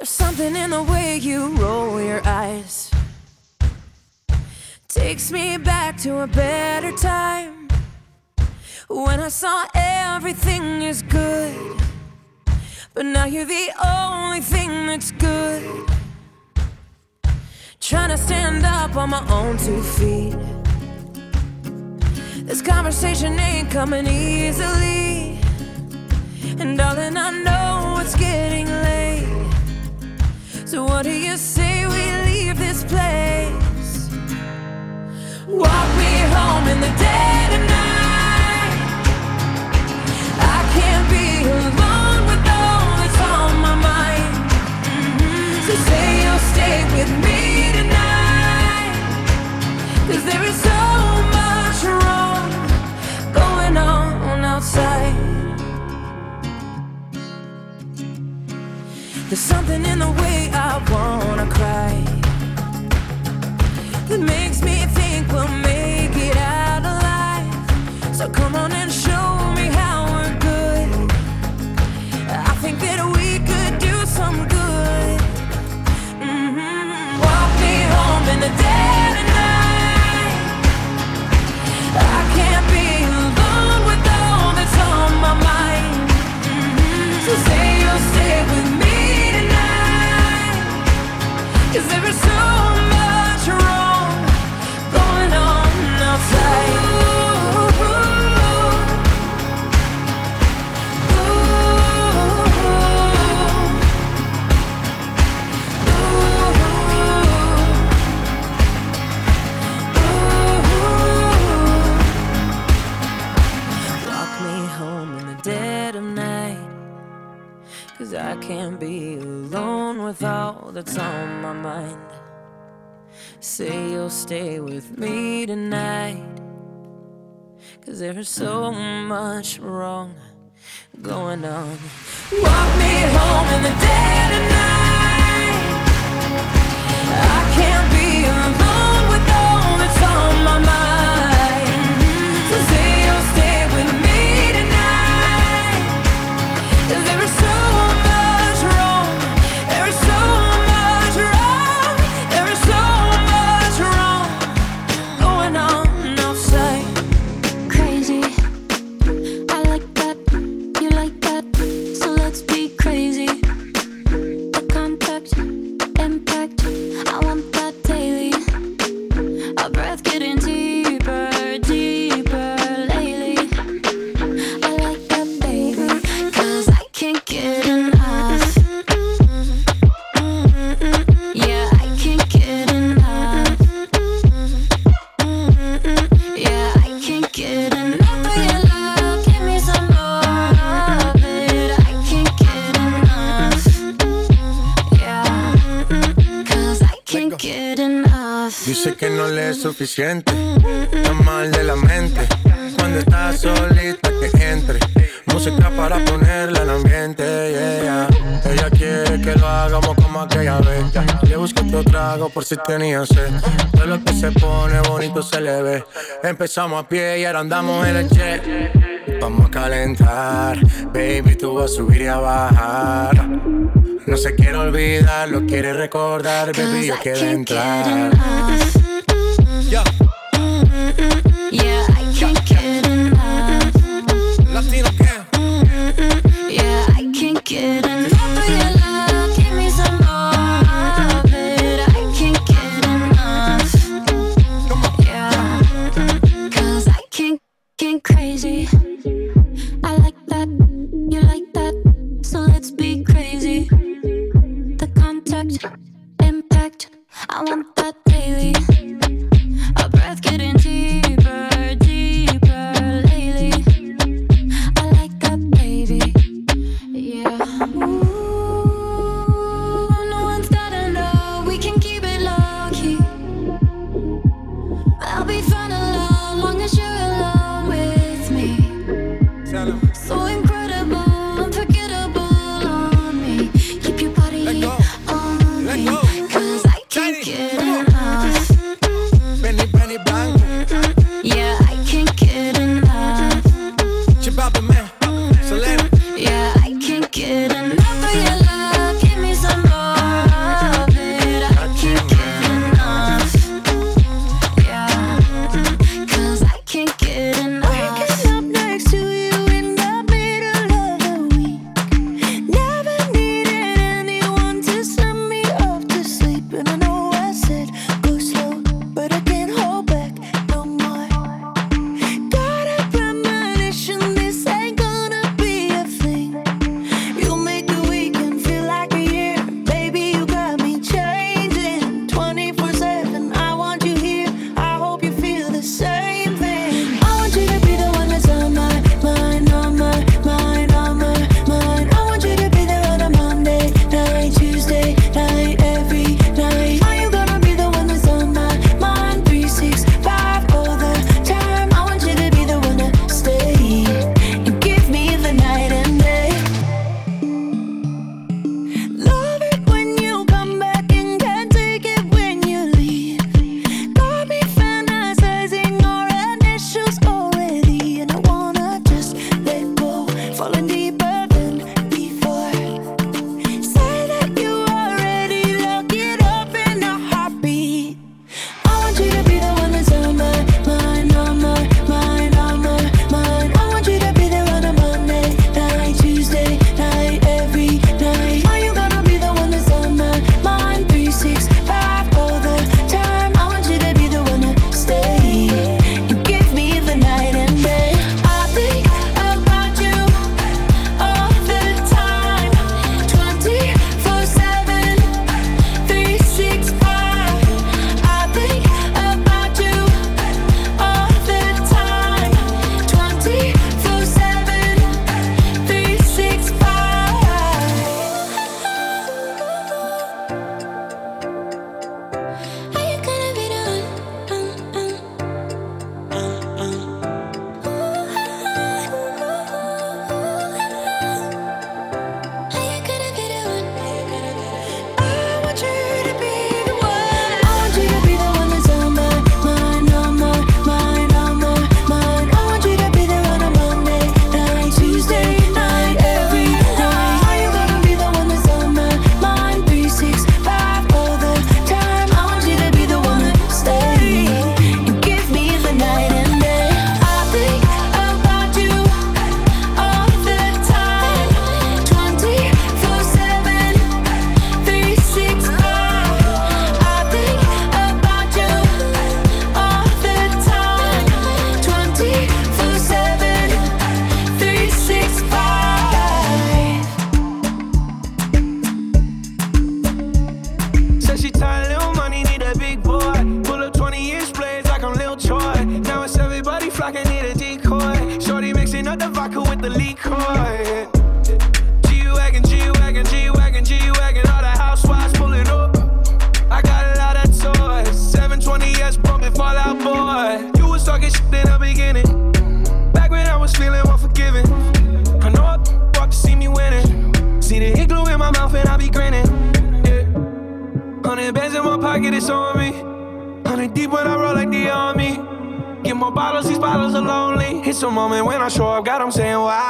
There's something in the way you roll your eyes. Takes me back to a better time, when I saw everything is good, but now you're the only thing that's good. Trying to stand up on my own 2 feet. This conversation ain't coming easily, and darling, I know it's getting late. So what do you say we leave this place? Walk me home in the dead of night. I can't be alone with all that's on my mind. So say you'll stay with me tonight, 'cause there is so much wrong going on outside. There's something in the way I wanna cry that makes me think we'll make it out alive. So come on and show me how we're good. I think that we could do some good. Walk me home in the dead of night. I can't be alone with all that's on my mind. So say you'll stay with me, 'cause there is so much wrong going on outside. Walk me home in the dead of night, 'cause I can't be alone with all that's on my mind. Say you'll stay with me tonight, 'cause there is so much wrong going on. Walk me home in the dead of night. I can't be alone with all that's on my mind. So say you'll stay with me tonight, 'cause there is so much wrong. There is so much wrong. There is so much wrong going on outside. Crazy, I like that, you like that, so let's be crazy. The contact, impact, I want that daily. Our breath getting deeper, deeper lately. I like that, baby, 'cause I can't get enough. Yeah, I can't get enough. Yeah, I can't get enough of your love. Give me some more of it. I can't get enough. Yeah, 'cause I can't get enough. Dice que no le es suficiente, está mal de la mente. Cuando estás solita que entre, música para ponerla en ambiente, yeah. Ella quiere que lo hagamos como aquella vez. Le busco otro trago por si tenía sed. Todo lo que se pone bonito se le ve. Empezamos a pie y ahora andamos en el jet. Vamos a calentar, baby, tú vas a subir y a bajar. No se quiere olvidar, lo quiere recordar, baby, yo quiero entrar. Yeah, I can't get enough. Latino can. Yeah, I can't get enough of your love. Give me some more of it. I can't get enough. Yeah, 'cause I can't crazy. I like that, you like that, so let's be crazy. The contact, impact, I want that daily. Our breath getting deeper, deeper lately. I like that, baby. Yeah. Ooh, no one's gotta know. We can keep it low key. I'll be fine alone, long as you're alone with me. So incredible, unforgettable on me. Keep your body on me, 'cause I can't get enough. Benny Blanco. Yeah, I can't get enough. Chibabe man, Selena. Yeah, I can't get enough of your love. Give me some more Filling up the vodka with the liquor. G-Wagon, G-Wagon, G-Wagon, G-Wagon. All the housewives pulling up. I got a lot of toys. 720S bumping Fall Out Boy. You was talking shit in the beginning. Back when I was feeling unforgiving. I know I walked to see me winning. See the igloo in my mouth and I be grinning. Yeah. 100 bands in my pocket, it's on me. 100 deep when I roll like the army. Get more bottles, these bottles are lonely. It's a moment when I show up, God, I'm saying wow.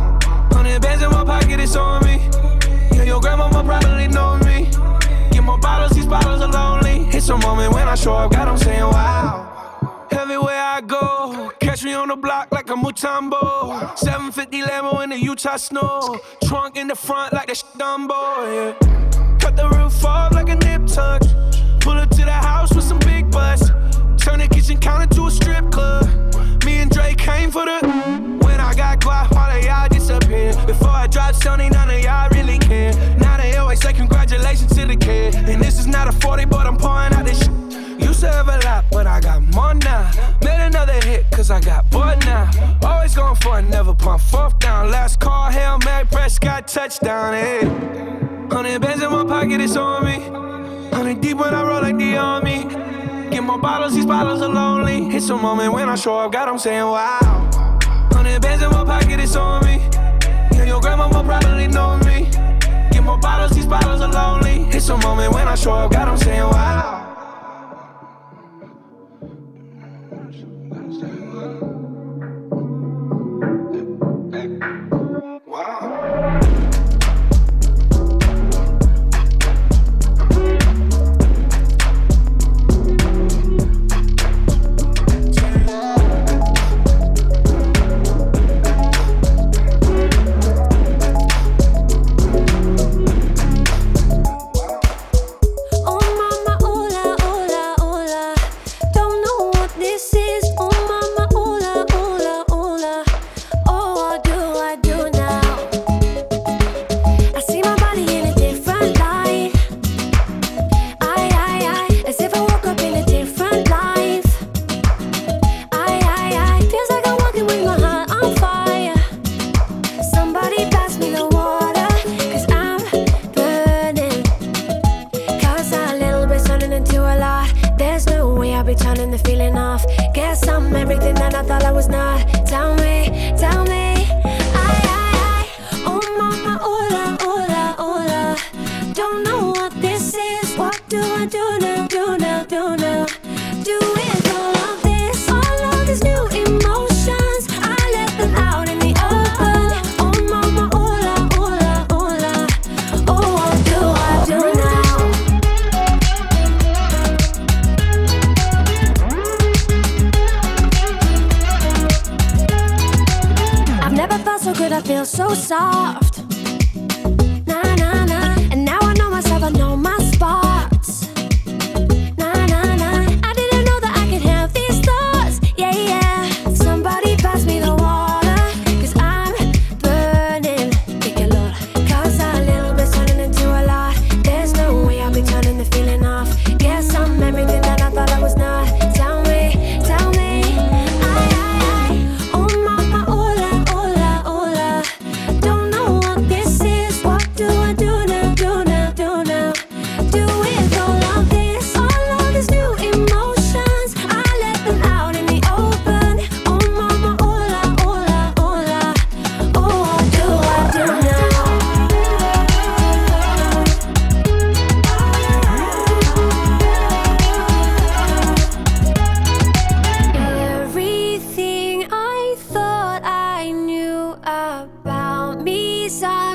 100 bands in my pocket, it's on me. Yeah, your grandmama probably know me. Get more bottles, these bottles are lonely. It's a moment when I show up, God, I'm saying wow. Everywhere I go, catch me on the block like a Mutombo. 750 Lambo in the Utah snow. Trunk in the front like that Dumbo, yeah. Cut the roof off like a nip tuck. Pull up to the house with some big butts. Turn the kitchen counter to a strip club. Me and Drake came for the. When I got guap, all of y'all disappear. Before I dropped Sony, none of y'all really care. Now they always say congratulations to the kid. And this is not a 40, but I'm pouring out this shit. Used to have a lot, but I got more now. Made another hit, cause I got bored now. Always going for it, never pump fourth down. Last call, Hail Mary, Prescott, touchdown, hey. 100 bands in my pocket, it's on me. 100 deep when I roll like the army. Get more bottles, these bottles are lonely. It's a moment when I show up, God, I'm saying wow. 100 bands in my pocket, it's on me. Yeah, your grandmama probably know me. Get more bottles, these bottles are lonely. It's a moment when I show up, God, I'm saying wow. About me,